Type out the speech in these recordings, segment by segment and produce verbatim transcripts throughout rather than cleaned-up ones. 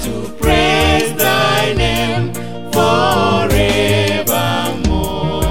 to praise thy name forevermore.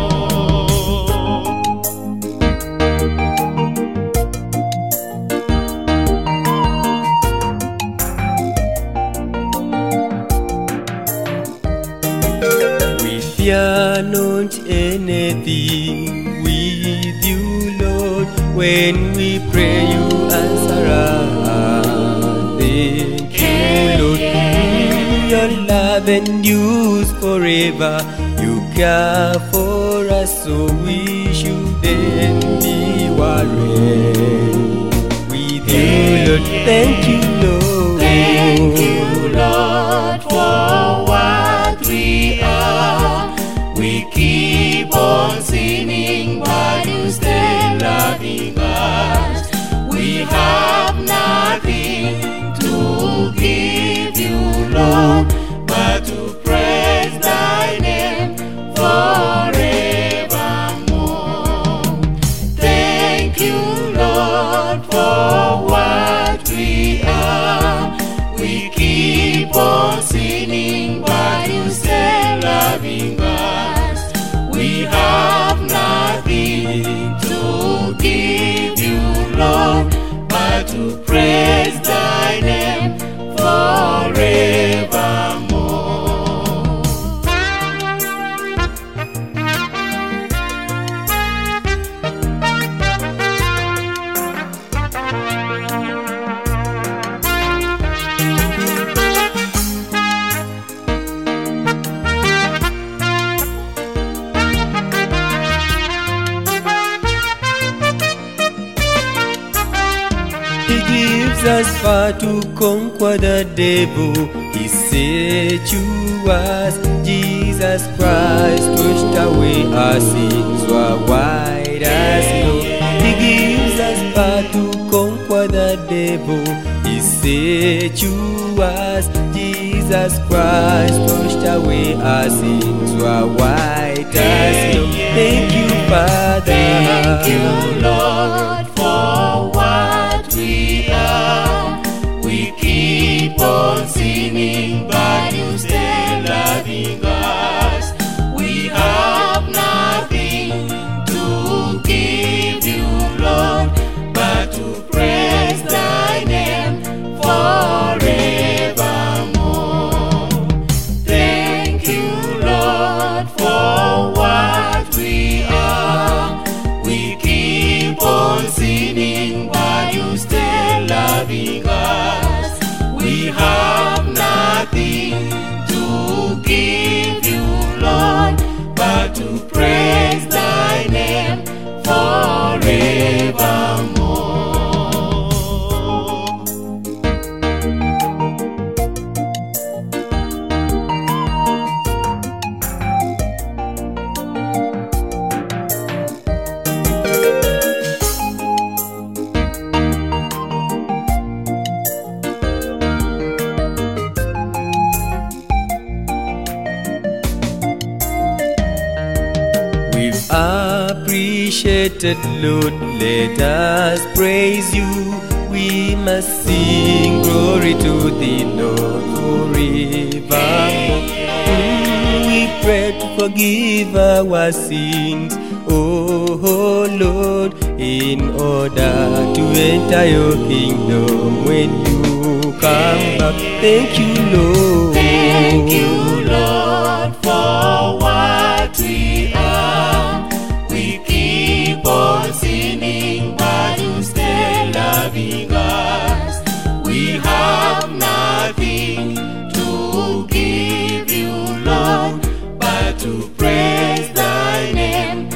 We fear not anything with you, Lord. When we pray, you answer us. Thank you, Lord. Your love endures forever. You care for us, so we shouldn't be worried. With you, Lord, thank you, Lord. Thank you, Lord, for what we are. We keep on sinning, but you stay loving us. We have nothing to give you, Lord, but to praise thy name forevermore. Thank you, Lord, for what we are. We keep on sinning, but you stay loving us. We have nothing to give you, Lord, but to praise thy name forevermore. He gives us power to conquer the devil. He said to us, Jesus Christ washed away our sins, were white as snow. He gives us power to conquer the devil. He said to us, Jesus Christ washed away our sins, were white as snow. Thank you, Father. Thank you, Lord, for what we are. We keep on sinning, but you stay loving us. We have nothing to give you, Lord, but to praise thy name forevermore. Thank you, Lord, for what we are. We keep on sinning, but you stay loving us. We have nothing to give you, Lord, but to praise thy name forevermore. We've appreciated, Lord, let us praise you. We must sing glory to the Lord forevermore. Mm, we pray to forgive our sins, oh Lord, in order to enter your kingdom when you come back. Thank you, Lord. Thank you, Lord, for what we are. We keep on sinning, but you stay loving us. We have nothing to give you, Lord, but to praise thy name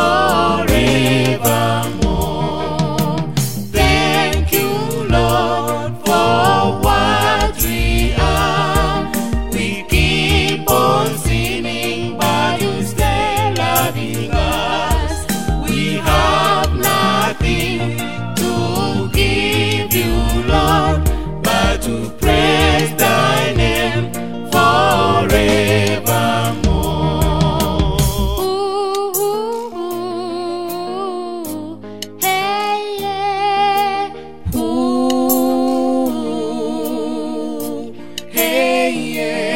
forevermore. Thank you, Lord, for what we are. We keep yeah, yeah.